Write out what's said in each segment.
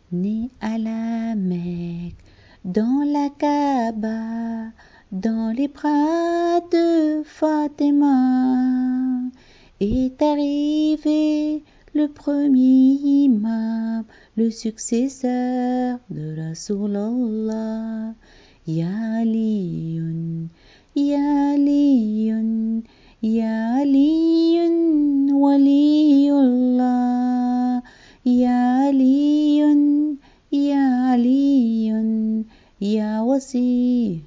né à la Mecque, dans la Kaaba, dans les bras de Fatima, est arrivé le premier imam, le successeur de Rasulallah. Ya Aliyun, Ya Aliyun, Ya Aliyun, Waliyullah. Ya Aliyun, Ya Aliyun, Ya Wasi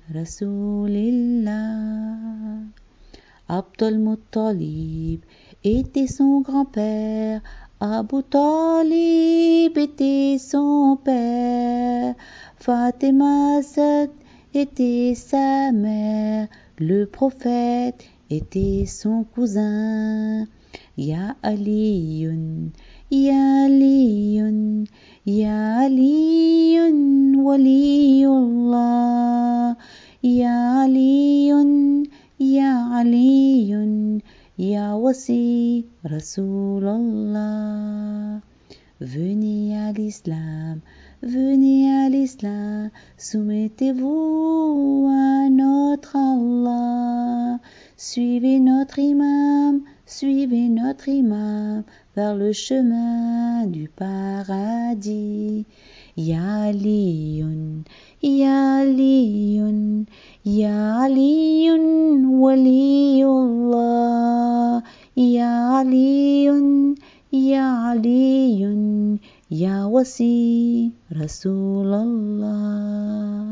Rasulillah. Abdul Muttalib était son grand-père, Abu Talib était son père, Fatima Asad était sa mère, le prophète était son cousin. Ya Aliyun, Ya Aliyun, Ya Aliyun, Waliyullah. Ya Aliyun, Ya Aliyun, Ya Wasi Rasulallah. Venez à l'islam, soumettez-vous à notre Allah. Suivez notre imam, vers le chemin du paradis. Ya Aliyun, Ya Aliyun, Ya Aliyun, Waliyullah. Ya Aliyun, Ya Aliyun, Ya Wasi Rasulallah.